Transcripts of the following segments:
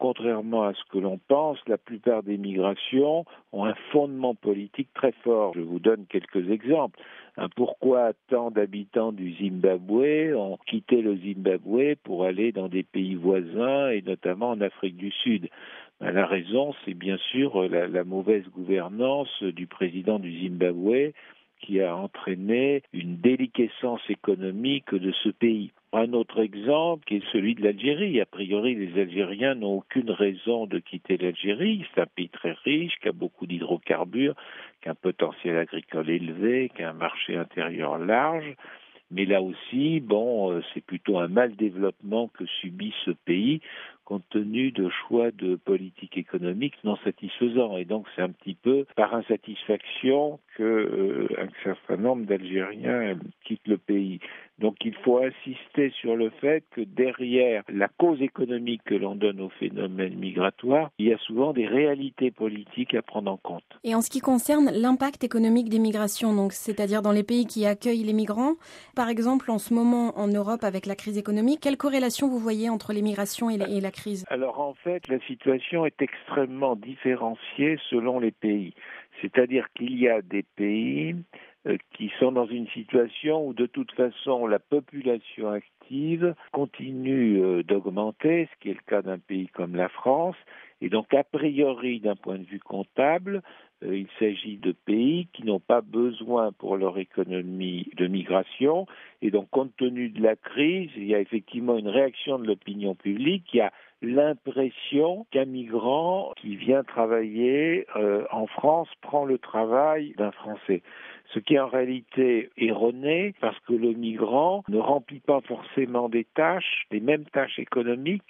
contrairement à ce que l'on pense, la plupart des migrations ont un fondement politique très fort. Je vous donne quelques exemples. Pourquoi tant d'habitants du Zimbabwe ont quitté le Zimbabwe pour aller dans des pays voisins et notamment en Afrique du Sud? La raison, c'est bien sûr la mauvaise gouvernance du président du Zimbabwe qui a entraîné une déliquescence économique de ce pays. Un autre exemple qui est celui de l'Algérie. A priori, les Algériens n'ont aucune raison de quitter l'Algérie. C'est un pays très riche, qui a beaucoup d'hydrocarbures, qui a un potentiel agricole élevé, qui a un marché intérieur large. Mais là aussi, c'est plutôt un mal développement que subit ce pays compte tenu de choix de politique économique non satisfaisants. Et donc, c'est un petit peu par insatisfaction qu'un certain nombre d'Algériens quittent le pays. Donc, il faut insister sur le fait que derrière la cause économique que l'on donne au phénomène migratoire, il y a souvent des réalités politiques à prendre en compte. Et en ce qui concerne l'impact économique des migrations, donc c'est-à-dire dans les pays qui accueillent les migrants, par exemple en ce moment en Europe avec la crise économique, quelle corrélation vous voyez entre les migrations et la crise? Alors en fait, la situation est extrêmement différenciée selon les pays. C'est-à-dire qu'il y a des pays qui sont dans une situation où de toute façon la population active continue d'augmenter, ce qui est le cas d'un pays comme la France. Et donc a priori, d'un point de vue comptable, il s'agit de pays qui n'ont pas besoin pour leur économie de migration. Et donc compte tenu de la crise, il y a effectivement une réaction de l'opinion publique qui a l'impression qu'un migrant qui vient travailler en France prend le travail d'un Français. Ce qui est en réalité erroné parce que le migrant ne remplit pas forcément les mêmes tâches économiques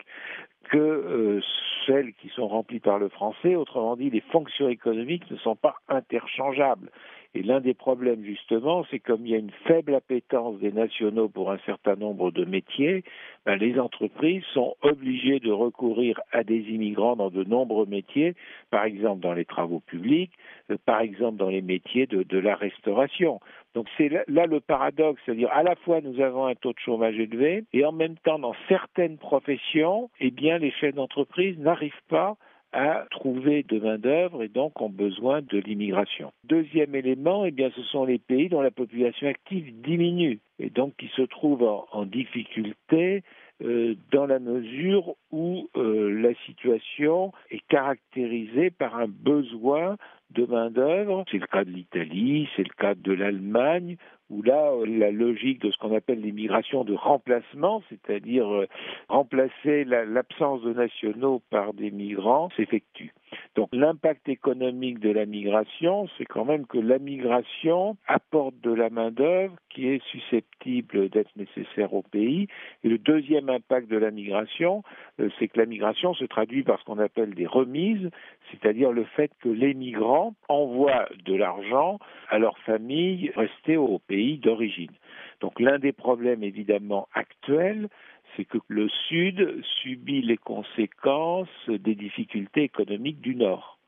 que celles qui sont remplies par le français. Autrement dit, les fonctions économiques ne sont pas interchangeables. Et l'un des problèmes, justement, c'est comme il y a une faible appétence des nationaux pour un certain nombre de métiers, les entreprises sont obligées de recourir à des immigrants dans de nombreux métiers, par exemple dans les travaux publics, par exemple dans les métiers de la restauration. Donc c'est là le paradoxe, c'est-à-dire à la fois nous avons un taux de chômage élevé et en même temps dans certaines professions, les chefs d'entreprise n'arrivent pas à trouver de main-d'œuvre et donc ont besoin de l'immigration. Deuxième élément, ce sont les pays dont la population active diminue et donc qui se trouvent en difficulté dans la mesure où la situation est caractérisée par un besoin de main-d'œuvre. C'est le cas de l'Italie, c'est le cas de l'Allemagne, où là, la logique de ce qu'on appelle l'immigration de remplacement, c'est-à-dire remplacer l'absence de nationaux par des migrants, s'effectue. Donc l'impact économique de la migration, c'est quand même que la migration apporte de la main-d'œuvre qui est susceptible d'être nécessaire au pays. Et le deuxième impact de la migration, c'est que la migration se traduit par ce qu'on appelle des remises, c'est-à-dire le fait que les migrants envoient de l'argent à leur famille restée au pays d'origine. Donc l'un des problèmes évidemment actuels, c'est que le Sud subit les conséquences des difficultés économiques du Nord.